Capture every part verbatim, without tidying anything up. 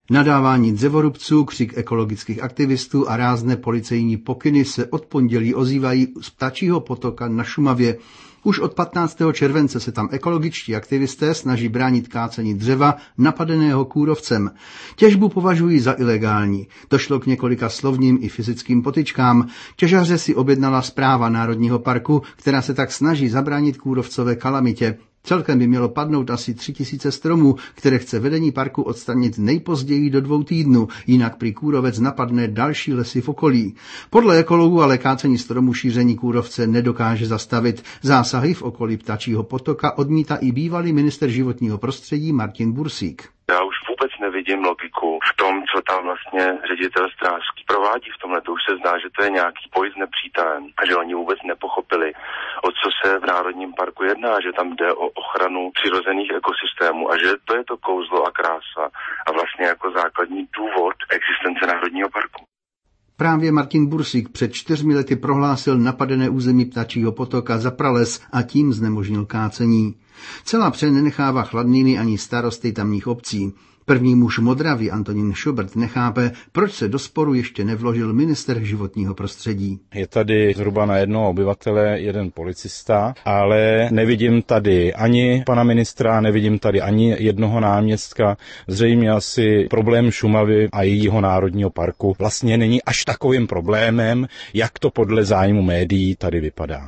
Nadávání dřevorubců, křik ekologických aktivistů a rázné policejní pokyny se od pondělí ozývají z Ptačího potoka na Šumavě. Už od patnáctého července se tam ekologičtí aktivisté snaží bránit kácení dřeva napadeného kůrovcem. Těžbu považují za ilegální. Došlo k několika slovním i fyzickým potyčkám. Těžaře si objednala správa Národního parku, která se tak snaží zabránit kůrovcové kalamitě. Celkem by mělo padnout asi tři tisíce stromů, které chce vedení parku odstranit nejpozději do dvou týdnů, jinak prý kůrovec napadne další lesy v okolí. Podle ekologů ale kácení stromů šíření kůrovce nedokáže zastavit. Zásahy v okolí Ptačího potoka odmítá i bývalý ministr životního prostředí Martin Bursík. Já už vůbec nevidím logiku v tom, co tam vlastně ředitel Strážský provádí v tomhle. To už se zdá, že to je nějaký boj s nepřítelem a že oni vůbec nepochopili, o co se v Národním parku jedná, že tam jde o ochranu přirozených ekosystémů a že to je to kouzlo a krása a vlastně jako základní důvod existence Národního parku. Právě Martin Bursík před čtyřmi lety prohlásil napadené území Ptačího potoka za prales a tím znemožnil kácení. Celá pře nenechává chladnými ani starosty tamních obcí. První muž Modravy Antonín Schubert nechápe, proč se do sporu ještě nevložil ministr životního prostředí. Je tady zhruba na jednoho obyvatele jeden policista, ale nevidím tady ani pana ministra, nevidím tady ani jednoho náměstka. Zřejmě asi problém Šumavy a jejího národního parku vlastně není až takovým problémem, jak to podle zájmu médií tady vypadá.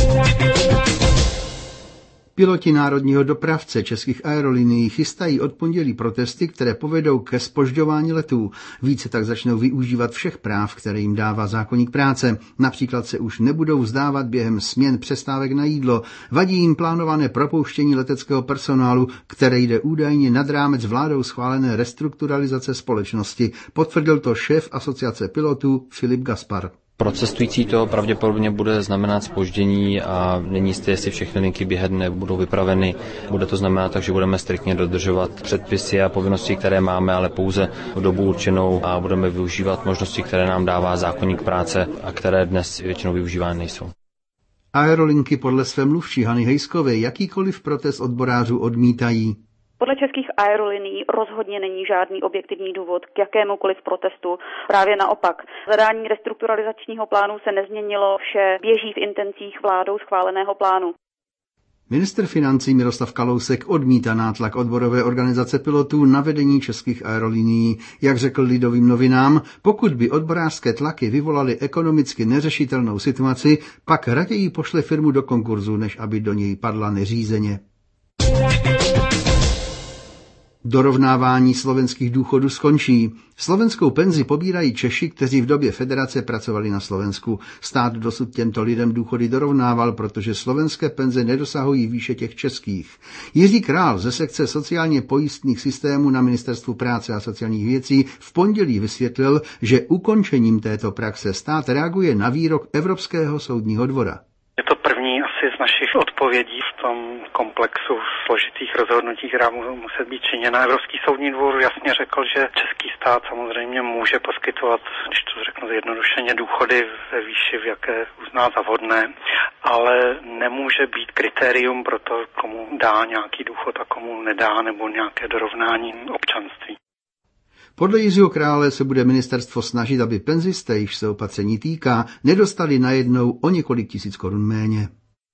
Piloti národního dopravce Českých aerolinií chystají od pondělí protesty, které povedou ke zpožďování letů. Více tak začnou využívat všech práv, které jim dává zákoník práce. Například se už nebudou vzdávat během směn přestávek na jídlo. Vadí jim plánované propouštění leteckého personálu, které jde údajně nad rámec vládou schválené restrukturalizace společnosti. Potvrdil to šéf asociace pilotů Filip Gaspar. Pro cestující to pravděpodobně bude znamenat zpoždění a není jisté, jestli všechny linky během dne budou vypraveny. Bude to znamenat tak, že budeme striktně dodržovat předpisy a povinnosti, které máme, ale pouze v dobu určenou a budeme využívat možnosti, které nám dává zákoník práce a které dnes většinou využívány nejsou. Aerolinky podle své mluvčí Hany Hejskové jakýkoliv protest odborářů odmítají. Podle Českých aerolinií rozhodně není žádný objektivní důvod k jakémukoliv protestu. Právě naopak. Zadání restrukturalizačního plánu se nezměnilo, vše běží v intencích vládou schváleného plánu. Ministr financí Miroslav Kalousek odmítá nátlak odborové organizace pilotů na vedení Českých aerolinií. Jak řekl Lidovým novinám, pokud by odborářské tlaky vyvolaly ekonomicky neřešitelnou situaci, pak raději pošle firmu do konkurzu, než aby do něj padla neřízeně. Dorovnávání slovenských důchodů skončí. Slovenskou penzi pobírají Češi, kteří v době federace pracovali na Slovensku. Stát dosud těmto lidem důchody dorovnával, protože slovenské penze nedosahují výše těch českých. Jiří Král ze sekce sociálně pojistných systémů na Ministerstvu práce a sociálních věcí v pondělí vysvětlil, že ukončením této praxe stát reaguje na výrok Evropského soudního dvora. Je to první asi z našich odpovědí v tom komplexu složitých rozhodnutí, která může muset být činěna. Evropský soudní dvůr jasně řekl, že český stát samozřejmě může poskytovat, když to řeknu zjednodušeně, důchody ve výši, v jaké uzná za vhodné, ale nemůže být kritérium pro to, komu dá nějaký důchod a komu nedá, nebo nějaké dorovnání občanství. Podle Jiřího Krále se bude ministerstvo snažit, aby penzisté, již se opatření týká, nedostali najednou o několik tisíc korun méně.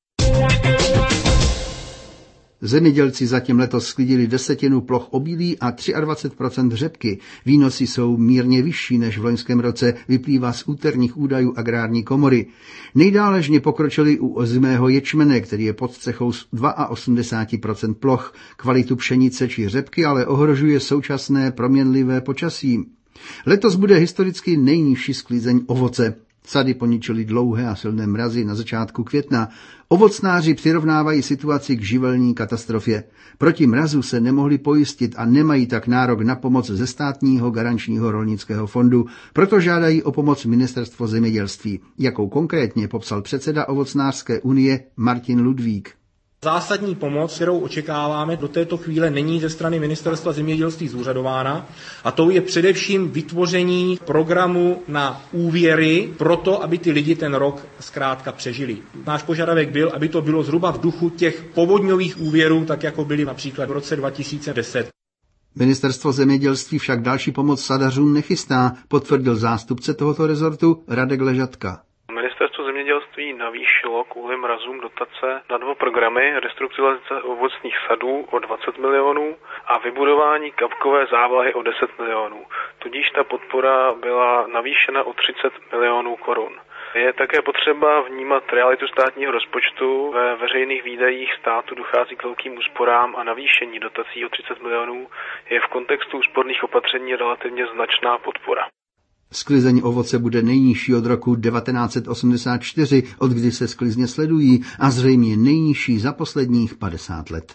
Zemědělci zatím letos sklidili desetinu ploch obilí a dvacet tři procent řepky. Výnosy jsou mírně vyšší než v loňském roce, vyplývá z úterních údajů Agrární komory. Nejdáležně pokročili u ozimého ječmene, který je pod střechou z osmdesát dva procent ploch. Kvalitu pšenice či řepky ale ohrožuje současné proměnlivé počasí. Letos bude historicky nejnižší sklizeň ovoce. Sady poničily dlouhé a silné mrazy na začátku května. Ovocnáři přirovnávají situaci k živelní katastrofě. Proti mrazu se nemohli pojistit a nemají tak nárok na pomoc ze státního garančního rolnického fondu, proto žádají o pomoc Ministerstvo zemědělství, jakou konkrétně popsal předseda Ovocnářské unie Martin Ludvík. Zásadní pomoc, kterou očekáváme, do této chvíle není ze strany Ministerstva zemědělství zúřadována a to je především vytvoření programu na úvěry pro to, aby ty lidi ten rok zkrátka přežili. Náš požadavek byl, aby to bylo zhruba v duchu těch povodňových úvěrů, tak jako byly například v roce dva tisíce deset. Ministerstvo zemědělství však další pomoc sadařům nechystá, potvrdil zástupce tohoto rezortu Radek Ležatka. Ministerstvo zemědělství navýšilo kvůli mrazům dotace na dva programy restrukturalizace ovocných sadů o dvacet milionů a vybudování kapkové závlahy o deset milionů. Tudíž ta podpora byla navýšena o třicet milionů korun. Je také potřeba vnímat realitu státního rozpočtu. Ve veřejných výdajích státu dochází k velkým úsporám a navýšení dotací o třicet milionů je v kontextu úsporných opatření relativně značná podpora. Sklizeň ovoce bude nejnižší od roku devatenáct set osmdesát čtyři, od kdy se sklizně sledují, a zřejmě nejnižší za posledních padesát let.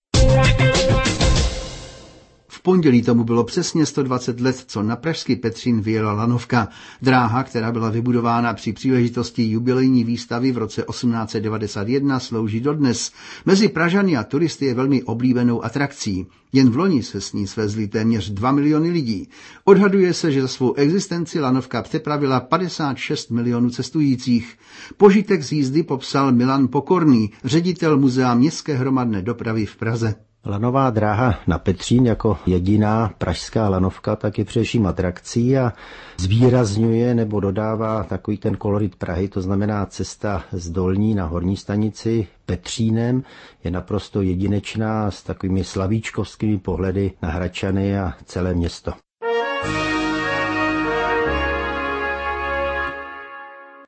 V pondělí tomu bylo přesně sto dvacet let, co na pražský Petřín vyjela lanovka. Dráha, která byla vybudována při příležitosti jubilejní výstavy v roce osmnáct set devadesát jedna, slouží dodnes. Mezi Pražany a turisty je velmi oblíbenou atrakcí. Jen v loni se s ní svezli téměř dva miliony lidí. Odhaduje se, že za svou existenci lanovka přepravila padesát šest milionů cestujících. Požitek z jízdy popsal Milan Pokorný, ředitel Muzea městské hromadné dopravy v Praze. Lanová dráha na Petřín jako jediná pražská lanovka tak je především atrakcí a zvýrazňuje nebo dodává takový ten kolorit Prahy, to znamená cesta z Dolní na Horní stanici Petřínem je naprosto jedinečná s takovými slavíčkovskými pohledy na Hradčany a celé město.